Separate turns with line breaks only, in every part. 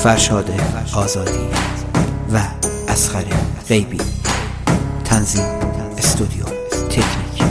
فرشاد آزادی و اصغر غیبی. تنظیم استودیو تکنیک.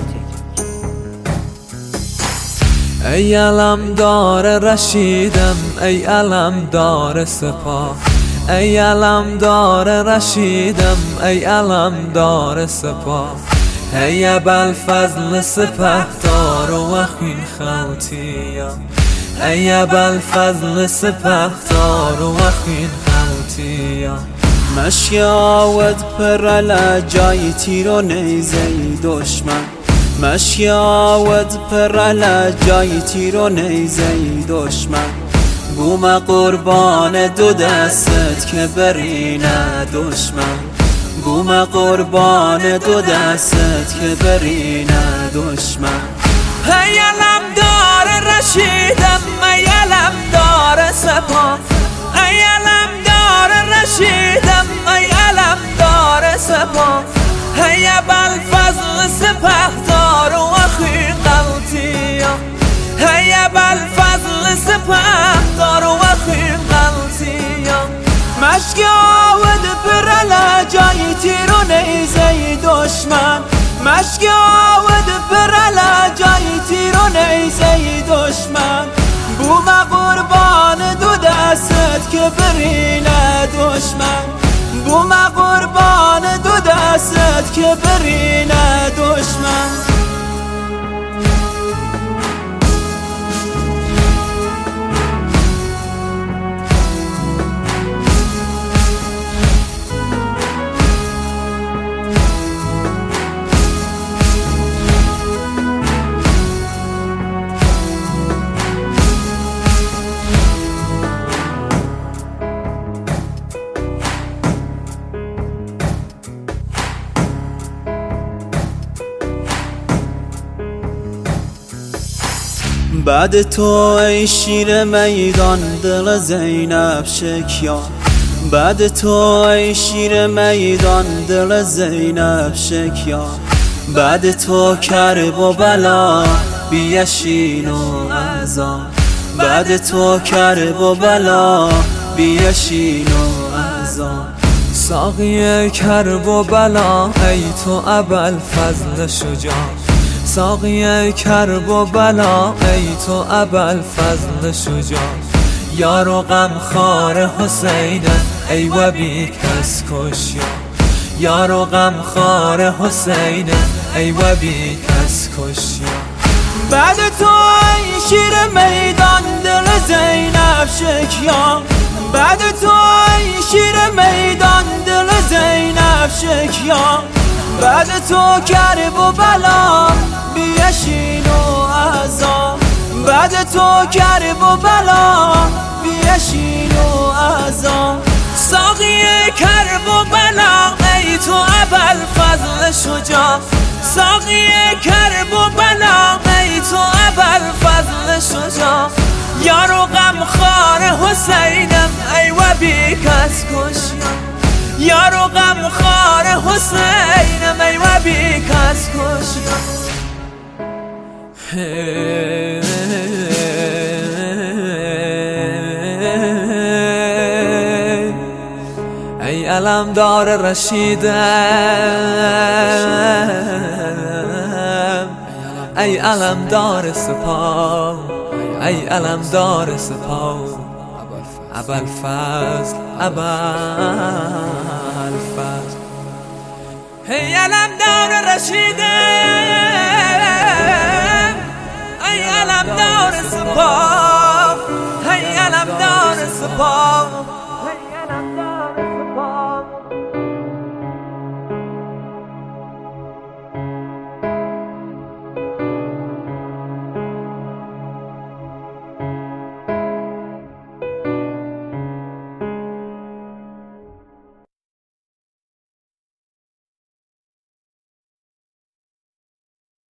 ای علمدار رشیدم، ای علمدار سپاه، ای علمدار رشیدم، ای علمدار سپاه، ای ابوالفضل سپهدار و اخوین خلطیا، ای ابوالفضل سپهدار و اخوین خلطیا.
مشی آود پر جای تیر و نیزه دشمن، مشی آود پر جای تیر و نیزه دشمن. بوم قربان دو دستت که برینه دشمن، بوم قربان دو دستت که برینه دشمن.
ای علمدار رشیدم، ای علمدار سپاه، ای علمدار رشیدم، ای علمدار سپاه، ای ابوالفضل سپهدار و اخوین خلطیا، ای ابوالفضل سپهدار و اخوین خلطیا.
مشک آود پر جای تیر و نیزه دشمن، مشک آود پر جای تیر و نیزه دشمن. بوم قربان دو دستت که برینه دشمن، بوم قربان دو دستت که برینه دشمن. بعد تو ای شیر میدان دل زینب شکیان، بعد تو ای شیر میدان دل زینب شکیان. بعد تو کرب و بلا بیشین و اذان، بعد تو کرب و بلا بیشین و اذان.
ساقی کرب و بلا ای تو ابوالفضل شجاع، ساقی کرب و بلا ای تو ابوالفضل شجاع. یار و غمخوار حسین ای و بی کس کشیا، یار و غمخوار حسین ای و بی کس کشیا.
بعد تو ای شیر میدان دل زینب شکیان، بعد تو ای شیر میدان دل زینب شکیان. بعد تو کرب و بلا بیشین و اذان، بعد تو کرب و بلا بیشین و اذان.
ساقی کرب و بلا ای تو ابوالفضل شجاع، ساقی کرب و بلا ای تو ابوالفضل شجاع. یار و غمخوار حسینم ای و بی کس کشیا، یار و غمخوار حسینم ای و بی کس کشیا. ای علمدار رشیدم، ای علمدار سپاه، ای علمدار سپاه. ابوالفضل ابوالفضل، ای علمدار رشیدم، ای علمدار سپاه، ای علمدار سپاه.